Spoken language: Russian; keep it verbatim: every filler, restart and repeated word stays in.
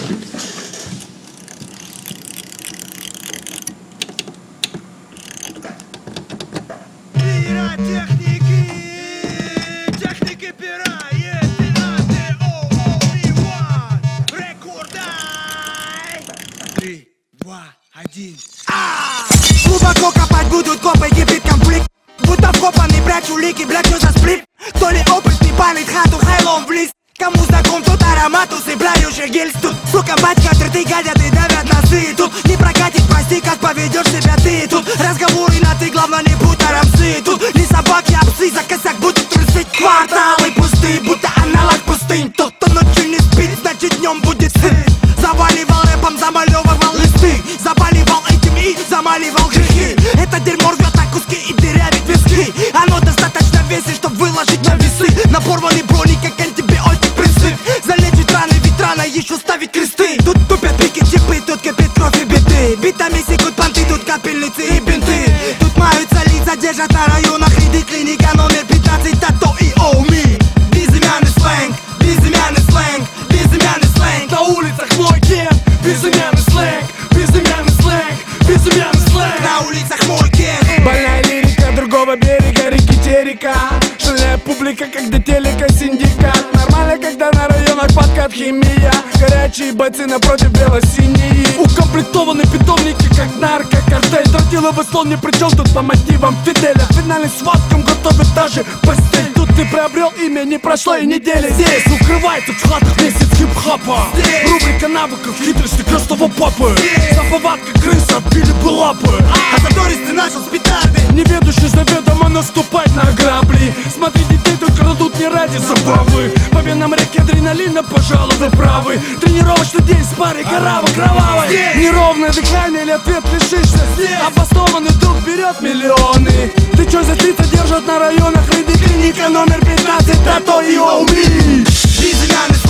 Техники, техники пера, пираты, оу-оу-ви-ван, рекордай. Три, два, один. Глубоко копать будут копы, кипит конфликт. Будто вкопанный, прячу лики, блядь, что за сплит? То ли опытный палит хату, хайлом в лист. Кому знаком тот аромат, усыпляющий гельс. Тут, сука, батька, трты гадят и давят носы. Тут не прокатит, прости, как поведешь себя ты. Тут разговоры на ты, главное не будь рамсы. Тут не собаки, а псы, за косяк будут трусить. Кварталы пустые, будто аналог пустынь. Тот, кто ночью не спит, значит днем будет сыт. Заваливал рэпом, замалевывал листы. Заболевал этим и замаливал грехи. Это дерьмо рвет на куски и дырявит виски. Оно достаточно весит, чтоб выложить на весы. На порванный броник, как антибиотик присып. Залечить раны, ведь рано еще ставить кресты. Тут тупят пики типы, тут кипит кровь и биты. Битами секут понты, тут капельницы и бинты. Тут маются лица, держат на районах ряды. Клиника номер пятнадцать, тато и оуми. Безымянный сленг, безымянный сленг, безымянный сленг. На улицах мой ген, безымянный сленг, безымянный сленг, безымянный сленг. На улицах мой ген. Больная лирика другого берега реки Терека. Шальная публика, когда телека синдикат. Нормально, когда на районах подкат химия. Горячие бойцы напротив бело-синие. Укомплектованы питомники, как наркокартель. Тротиловый слон ни при чем тут по мотивам Фиделя. Финальным схваткам готовят даже постель. Тут ты приобрел имя, не прошло и недели. Здесь укрывается в хатах месяц хип-хопа. Рубрика навыков, хитрости крестного папы. За повадкой крысы отбили бы лапы. А задористый начал с петарды. Неведущий заведомо наступать на грабли. Смотри, детей тут крадут не ради забавы. По венам реки адреналина, пожалуй, вы правы. Тренировочный день с парой каравы кровавой. Неровное дыхание или ответ лишишься. Обоснованный дух берет миллионы. Ты чё здесь лица держат на районах? Рыды клиника номер пятнадцать, тато и оуми. Безымянный